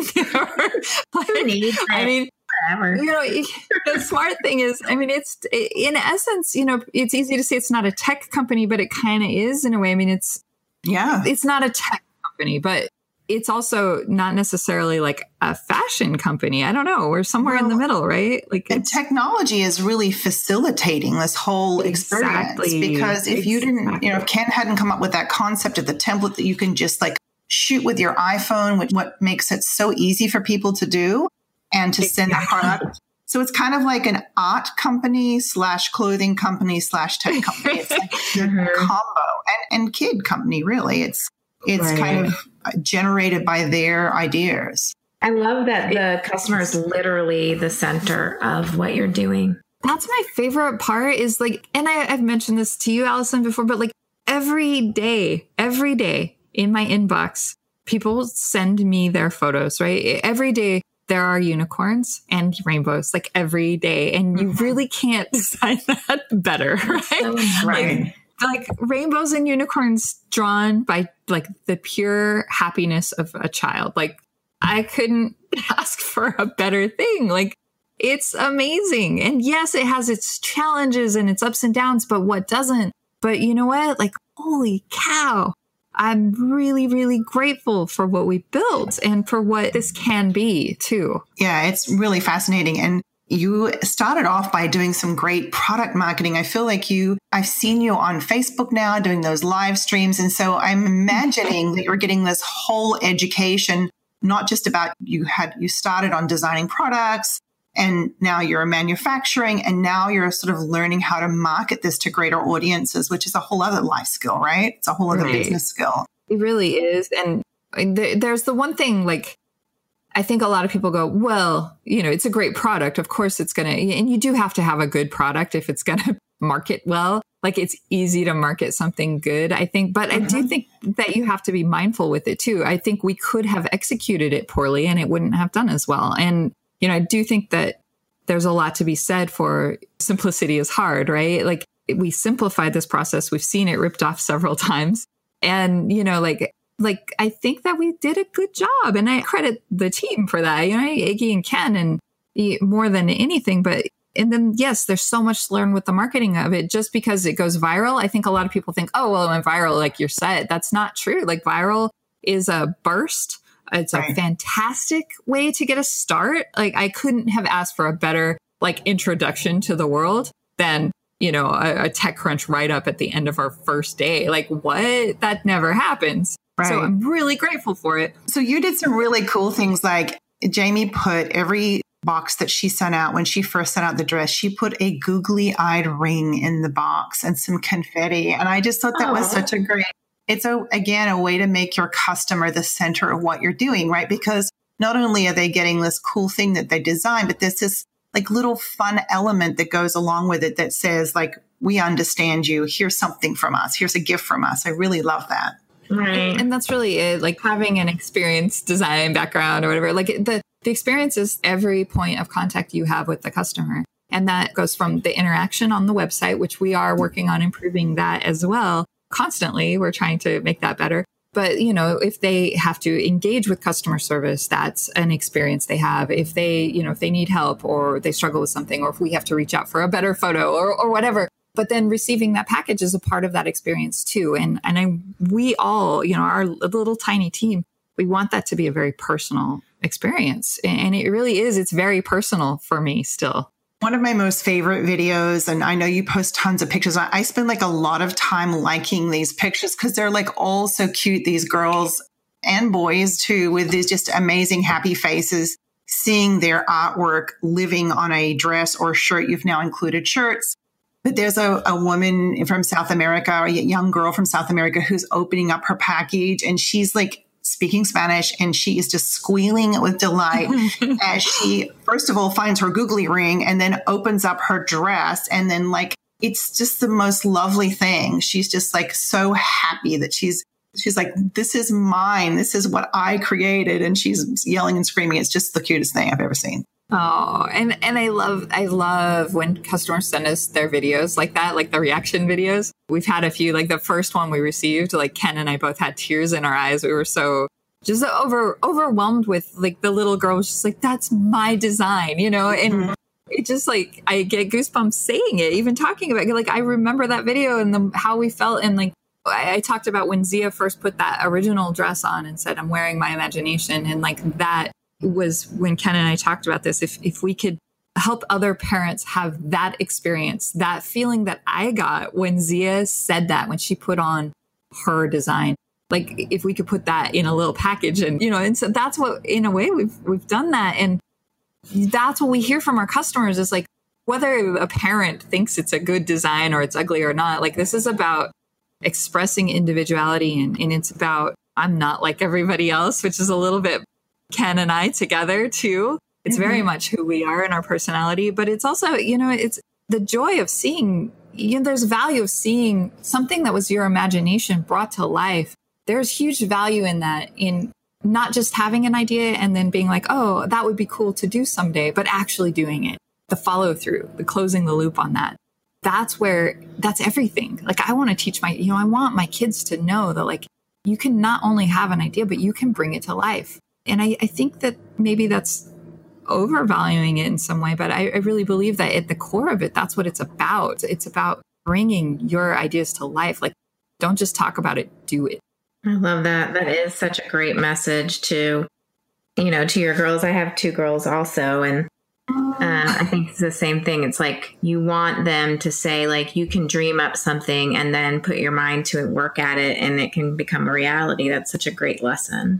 like, I mean, Forever. You know, the smart thing is, I mean, it's in essence, you know, it's easy to say it's not a tech company, but it kind of is in a way. I mean, it's yeah, it's not a tech company, but it's also not necessarily like a fashion company. I don't know. We're somewhere well, in the middle, right? Like, and technology is really facilitating this whole experience, exactly. because if exactly. you didn't, you know, if Ken hadn't come up with that concept of the template that you can just like shoot with your iPhone, which what makes it so easy for people to do and to send that product. So it's kind of like an art company slash clothing company slash tech company. It's like a combo and, and kid company, really. It's, it's right. kind of generated by their ideas. I love that the customer is literally the center of what you're doing. That's my favorite part is like, and I, I've mentioned this to you, Allison, before, but like every day, every day in my inbox, people send me their photos, right? Every day there are unicorns and rainbows, like every day. And you really can't design that better, right? Right. Like, like rainbows and unicorns drawn by like the pure happiness of a child. Like I couldn't ask for a better thing. Like it's amazing. And yes, it has its challenges and its ups and downs, but what doesn't? But you know what? Like, holy cow. I'm really, really grateful for what we built and for what this can be too. Yeah, it's really fascinating. And you started off by doing some great product marketing. I feel like you, I've seen you on Facebook now doing those live streams. And so I'm imagining that you're getting this whole education, not just about you had, you started on designing products and now you're manufacturing and now you're sort of learning how to market this to greater audiences, which is a whole other life skill, right? It's a whole other right. business skill. It really is. And th- there's the one thing, like, I think a lot of people go, well, you know, it's a great product. Of course it's going to, and you do have to have a good product if it's going to market well. Like it's easy to market something good, I think. But mm-hmm. I do think that you have to be mindful with it too. I think we could have executed it poorly and it wouldn't have done as well. And, you know, I do think that there's a lot to be said for simplicity is hard, right? Like we simplified this process. We've seen it ripped off several times. And, you know, like, Like, I think that we did a good job and I credit the team for that, you know, Iggy and Ken and more than anything. But, and then, yes, there's so much to learn with the marketing of it. Just because it goes viral, I think a lot of people think, oh, well, it went viral, like you're set. That's not true. Like viral is a burst. It's a right. fantastic way to get a start. Like I couldn't have asked for a better like introduction to the world than, you know, a, a TechCrunch write-up at the end of our first day. Like what? That never happens. Right. So I'm really grateful for it. So you did some really cool things. Like Jamie put every box that she sent out when she first sent out the dress, she put a googly eyed ring in the box and some confetti. And I just thought that Aww. was such a great, it's a, again, a way to make your customer the center of what you're doing, right? Because not only are they getting this cool thing that they designed, but there's this like little fun element that goes along with it that says like, we understand you. Here's something from us. Here's a gift from us. I really love that. Right. And that's really it. Like having an experienced design background or whatever, like the, the experience is every point of contact you have with the customer. And that goes from the interaction on the website, which we are working on improving that as well. Constantly, we're trying to make that better. But, you know, if they have to engage with customer service, that's an experience they have. If they, you know, if they need help or they struggle with something, or if we have to reach out for a better photo or, or whatever. But then receiving that package is a part of that experience too. And, and I, we all, you know, our little tiny team, we want that to be a very personal experience. And it really is. It's very personal for me still. One of my most favorite videos, and I know you post tons of pictures. I spend like a lot of time liking these pictures because they're like all so cute. These girls and boys too, with these just amazing happy faces, seeing their artwork living on a dress or shirt. You've now included shirts. But there's a, a woman from South America, a young girl from South America who's opening up her package, and she's like speaking Spanish, and she is just squealing with delight as she, first of all, finds her googly ring and then opens up her dress. And then like, it's just the most lovely thing. She's just like so happy that she's, she's like, this is mine. This is what I created. And she's yelling and screaming. It's just the cutest thing I've ever seen. Oh, and, and I love, I love when customers send us their videos like that, like the reaction videos. We've had a few, like the first one we received, like Ken and I both had tears in our eyes. We were so just over, overwhelmed with like the little girl was just like, that's my design, you know, and mm-hmm. it just like, I get goosebumps saying it, even talking about it. Like, I remember that video and the, how we felt. And like, I, I talked about when Zia first put that original dress on and said, I'm wearing my imagination. And like that was when Ken and I talked about this. If if we could help other parents have that experience, that feeling that I got when Zia said that, when she put on her design, like if we could put that in a little package and, you know, and so that's what, in a way, we've, we've done that. And that's what we hear from our customers is like, whether a parent thinks it's a good design or it's ugly or not, like this is about expressing individuality and, and it's about, I'm not like everybody else, which is a little bit Ken and I together too. It's very mm-hmm. much who we are in our personality, but it's also, you know, it's the joy of seeing, you know, there's value of seeing something that was your imagination brought to life. There's huge value in that, in not just having an idea and then being like, oh, that would be cool to do someday, but actually doing it, the follow through, the closing the loop on that. That's where, that's everything. Like I want to teach my, you know, I want my kids to know that like, you can not only have an idea, but you can bring it to life. And I, I think that maybe that's overvaluing it in some way, but I, I really believe that at the core of it, that's what it's about. It's about bringing your ideas to life. Like, don't just talk about it, do it. I love that. That is such a great message to, you know, to your girls. I have two girls also. And uh, I think it's the same thing. It's like you want them to say, like, you can dream up something and then put your mind to it, work at it, and it can become a reality. That's such a great lesson.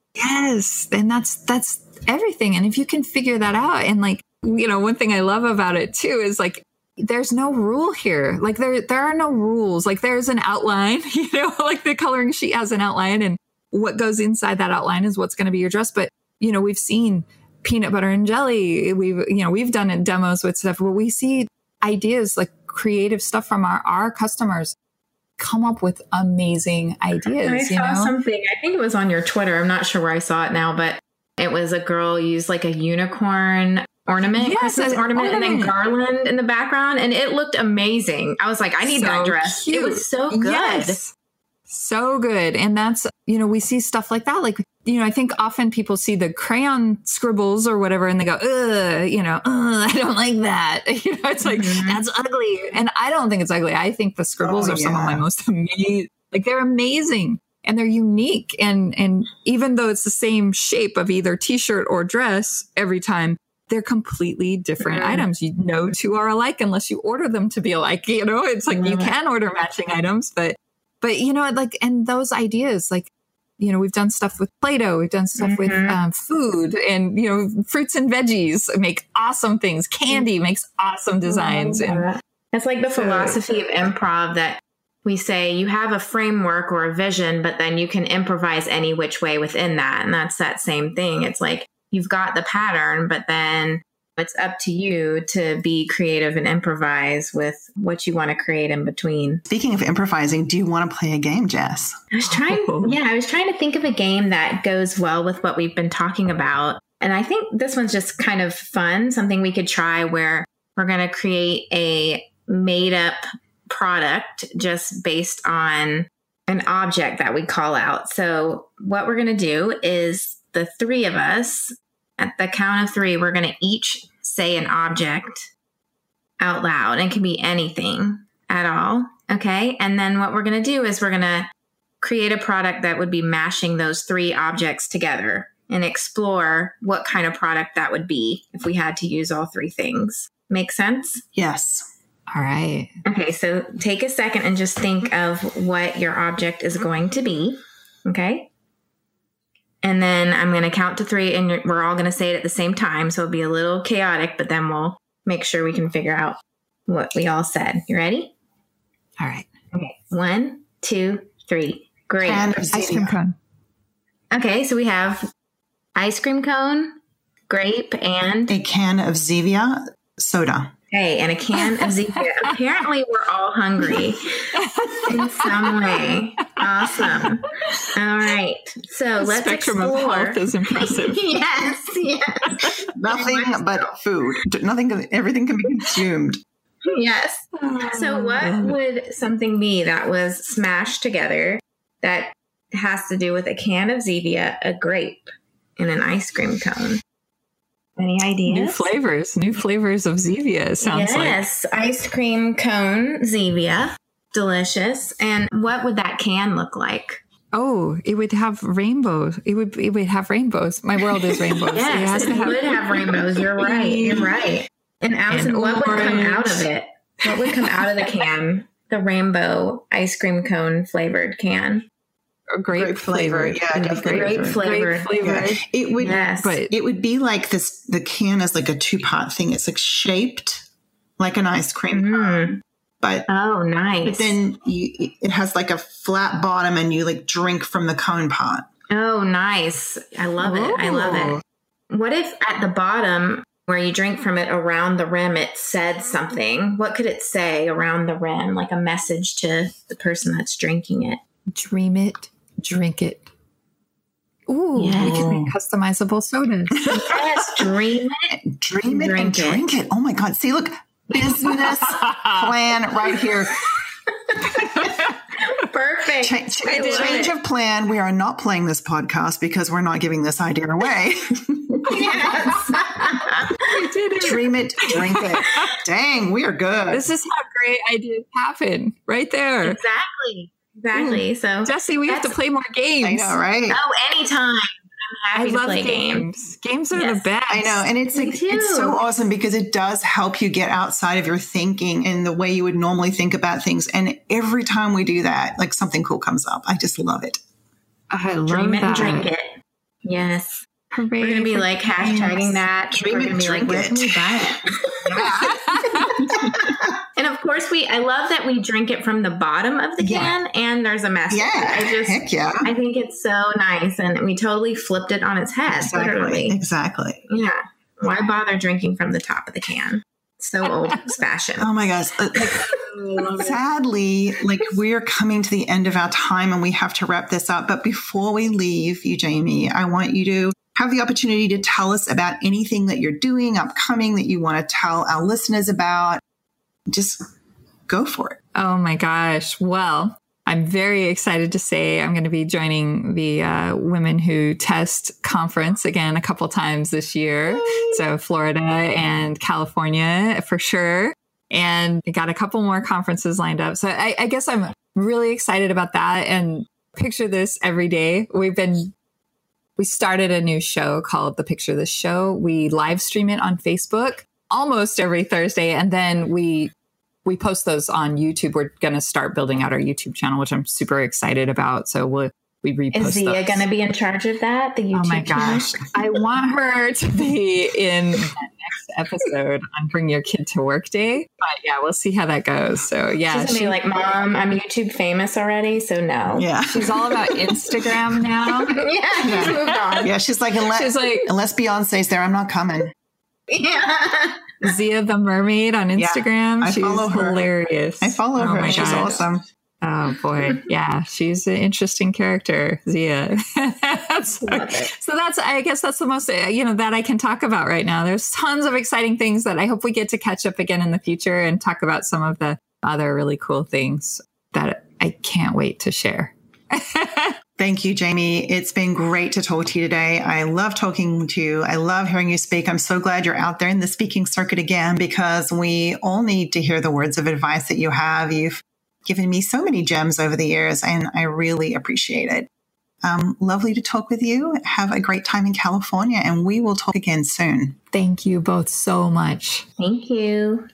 Yes. And that's, that's everything. And if you can figure that out, and like, you know, one thing I love about it too is like, there's no rule here. Like there, there are no rules. Like there's an outline, you know, like the coloring sheet has an outline and what goes inside that outline is what's going to be your dress. But, you know, we've seen peanut butter and jelly. We've, you know, we've done demos with stuff where we see ideas, like creative stuff from our, our customers come up with amazing ideas. I you saw know? something, I think it was on your Twitter. I'm not sure where I saw it now, but it was a girl used like a unicorn ornament, yes, Christmas ornament, ornament, and then garland in the background. And it looked amazing. I was like, I need so that dress. Cute. It was so good. Yes. So good. And that's, you know, we see stuff like that. Like, you know, I think often people see the crayon scribbles or whatever and they go, ugh, you know, ugh, I don't like that. You know, it's like, mm-hmm. that's ugly. And I don't think it's ugly. I think the scribbles oh, are yeah. some of my most amazing, like they're amazing and they're unique. And, and even though it's the same shape of either t-shirt or dress every time, they're completely different mm-hmm. items. You know, two are alike unless you order them to be alike. You know, it's like mm-hmm. you can order matching items, but, but you know, like, and those ideas, like, you know, we've done stuff with Play-Doh, we've done stuff mm-hmm. with um, food and, you know, fruits and veggies make awesome things. Candy makes awesome designs. And it's like the philosophy of improv that we say you have a framework or a vision, but then you can improvise any which way within that. And that's that same thing. It's like you've got the pattern, but then it's up to you to be creative and improvise with what you want to create in between. Speaking of improvising, do you want to play a game, Jess? I was trying, yeah, I was trying to think of a game that goes well with what we've been talking about. And I think this one's just kind of fun, something we could try where we're going to create a made up product just based on an object that we call out. So what we're going to do is the three of us, at the count of three, we're going to each say an object out loud. And it can be anything at all. Okay. And then what we're going to do is we're going to create a product that would be mashing those three objects together and explore what kind of product that would be if we had to use all three things. Make sense? Yes. All right. Okay, so take a second and just think of what your object is going to be. Okay. And then I'm going to count to three and you're, we're all going to say it at the same time. So it'll be a little chaotic, but then we'll make sure we can figure out what we all said. You ready? All right. Okay. One, two, three. Great. And Ice cream cone. Okay, so we have ice cream cone, grape, and a can of Zevia soda. Okay, and a can of Zevia. Apparently, we're all hungry in some way. Awesome. All right. So The let's spectrum explore. of health is impressive. Yes, yes. Nothing but food. Nothing. Can, everything can be consumed. Yes. So what would something be that was smashed together that has to do with a can of Zevia, a grape, and an ice cream cone? Any ideas? New flavors, new flavors of Zevia, it sounds like. Yes, ice cream cone, Zevia. Delicious. And what would that can look like? Oh, it would have rainbows. It would it would have rainbows. My world is rainbows. Yes, it has it to have would have rainbows. You're right. You're right. And Allison, And what would come orange. out of it? What would come out of the can? The rainbow ice cream cone flavored can. a grape, Grape flavor, flavor. yeah, It'd be definitely. Grape flavor. Grape flavor. Yeah. It would, Yes. But it would be like this. The can is like a two part thing. It's like shaped like an ice cream Mm. cone, but Oh, nice. but then you, it has like a flat bottom, and you like drink from the cone part. Oh, nice. I love it. I love Oh. it. What if at the bottom where you drink from it around the rim, it said something? What could it say around the rim? Like a message to the person that's drinking it. dream it, drink it. Ooh, we can make customizable sodas. Yes, dream it. Dream it Drink and it. drink it. Oh my God! See, look, business plan right here. Perfect. Ch- ch- I love change it. of plan. We are not playing this podcast because we're not giving this idea away. Yes. We did it. Dream it, drink it. Dang, we are good. This is how great ideas happen, right there. Exactly. Exactly. So, Jesse, we have to That's- play more games. I know, right? oh, anytime. I'm I happy to love play games. games. Games are Yes. the best. I know, and it's Me like, too. it's so awesome because it does help you get outside of your thinking and the way you would normally think about things. And every time we do that, like something cool comes up. I just love it. I love Dream it that. and drink it. Yes. Hooray We're going to be for like games. hashtagging that. Dream We're it, going to be like, drink where can it. we buy it? And of course, we, I love that we drink it from the bottom of the Yeah. can and there's a message. Yeah, I just, heck yeah. I think it's so nice. And we totally flipped it on its head, Exactly. literally. Exactly. Yeah. Why bother drinking from the top of the can? So old fashioned. Oh my gosh. Like, sadly, like we're coming to the end of our time and we have to wrap this up. But before we leave you, Jamie, I want you to have the opportunity to tell us about anything that you're doing upcoming that you want to tell our listeners about. Just go for it. Oh my gosh. Well, I'm very excited to say I'm going to be joining the uh, Women Who Test conference again a couple times this year. So Florida and California for sure. And I got a couple more conferences lined up. So I, I guess I'm really excited about that. And picture this every day. We've been, we started a new show called The Picture This Show. We live stream it on Facebook almost every Thursday. And then we We post those on YouTube. We're going to start building out our YouTube channel, which I'm super excited about. So we'll, we repost Is Zia those. going to be in charge of that? The YouTube Oh my channel? gosh. I want her to be in the next episode on Bring Your Kid to Work Day. But yeah, we'll see how that goes. So yeah. She's gonna she, be like, Mom, I'm YouTube famous already, so no. Yeah. She's all about Instagram now. yeah, she's moved on. Yeah, she's like, unless, she's like, unless Beyonce's there, I'm not coming. Yeah. Zia the Mermaid on Instagram. Yeah, I she's follow her. hilarious. I follow oh her. She's God. awesome. Oh boy. Yeah. She's an interesting character, Zia. so, so that's, I guess that's the most, you know, that I can talk about right now. There's tons of exciting things that I hope we get to catch up again in the future and talk about some of the other really cool things that I can't wait to share. Thank you, Jamie. It's been great to talk to you today. I love talking to you. I love hearing you speak. I'm so glad you're out there in the speaking circuit again, because we all need to hear the words of advice that you have. You've given me so many gems over the years, and I really appreciate it. Um, lovely to talk with you. Have a great time in California, and we will talk again soon. Thank you both so much. Thank you.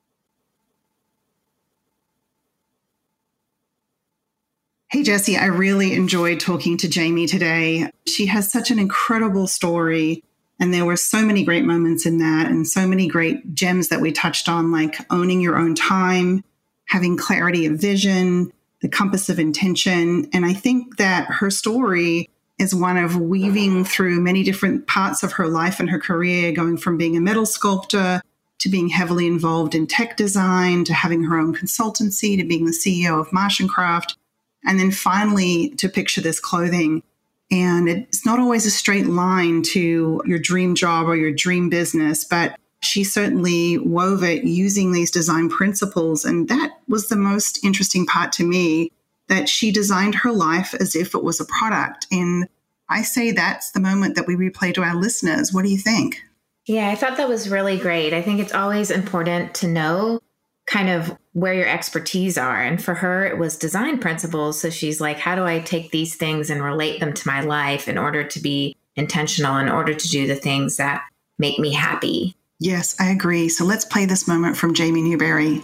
Hey, Jessie, I really enjoyed talking to Jamie today. She has such an incredible story, and there were so many great moments in that and so many great gems that we touched on, like owning your own time, having clarity of vision, the compass of intention. And I think that her story is one of weaving through many different parts of her life and her career, going from being a metal sculptor to being heavily involved in tech design, to having her own consultancy, to being the C E O of Martian Craft. And then finally, to picture this clothing. And it's not always a straight line to your dream job or your dream business, but she certainly wove it using these design principles. And that was the most interesting part to me, that she designed her life as if it was a product. And I say that's the moment that we replay to our listeners. What do you think? Yeah, I thought that was really great. I think it's always important to know kind of where your expertise are. And for her, it was design principles. So she's like, how do I take these things and relate them to my life in order to be intentional, in order to do the things that make me happy? Yes, I agree. So let's play this moment from Jamie Newberry.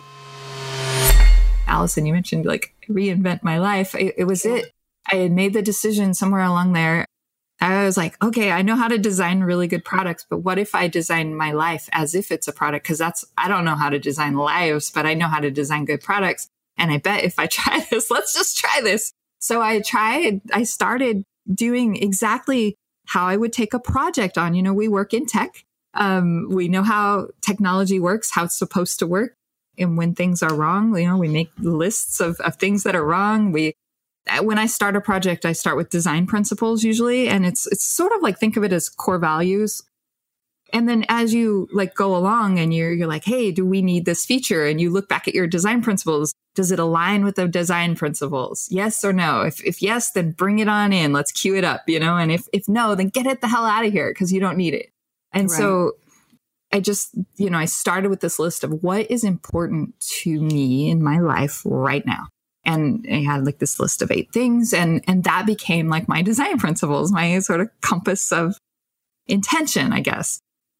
Allison, you mentioned like reinvent my life. It, it was it. I had made the decision somewhere along there. I was like, okay, I know how to design really good products, but what if I design my life as if it's a product? Because that's, I don't know how to design lives, but I know how to design good products. And I bet if I try this, let's just try this. So I tried, I started doing exactly how I would take a project on. You know, we work in tech. Um, we know how technology works, how it's supposed to work. And when things are wrong, you know, we make lists of, of things that are wrong. We, when I start a project, I start with design principles usually. And it's, it's sort of like, think of it as core values. And then as you like go along and you're, you're like, hey, do we need this feature? And you look back at your design principles. Does it align with the design principles? Yes or no? If, if yes, then bring it on in. Let's queue it up, you know? And if, if no, then get it the hell out of here because you don't need it. And right. So I just, you know, I started with this list of what is important to me in my life right now. And I had like this list of eight things. And, and that became like my design principles, my sort of compass of intention, I guess.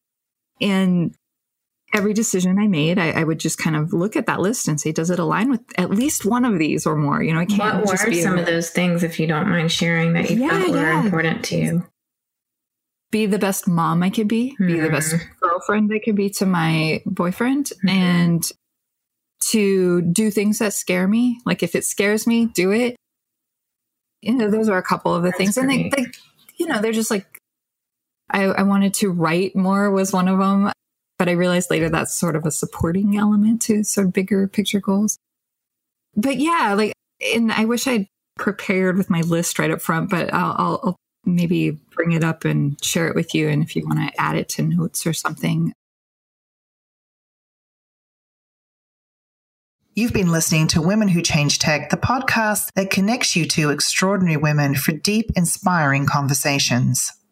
And every decision I made, I, I would just kind of look at that list and say, does it align with at least one of these or more? You know, I can't what just were be some a, of those things, if you don't mind sharing, that you yeah, felt were yeah. important to you? Be the best mom I could be, mm-hmm. be the best girlfriend I could be to my boyfriend, mm-hmm. and to do things that scare me. Like if it scares me, do it. You know, those are a couple of the That's things. great. And they, they, you know, they're just like, I, I wanted to write more was one of them. But I realized later that's sort of a supporting element to sort of bigger picture goals. But yeah, like, and I wish I'd prepared with my list right up front, but I'll, I'll, I'll maybe bring it up and share it with you. And if you want to add it to notes or something. You've been listening to Women Who Change Tech, the podcast that connects you to extraordinary women for deep, inspiring conversations.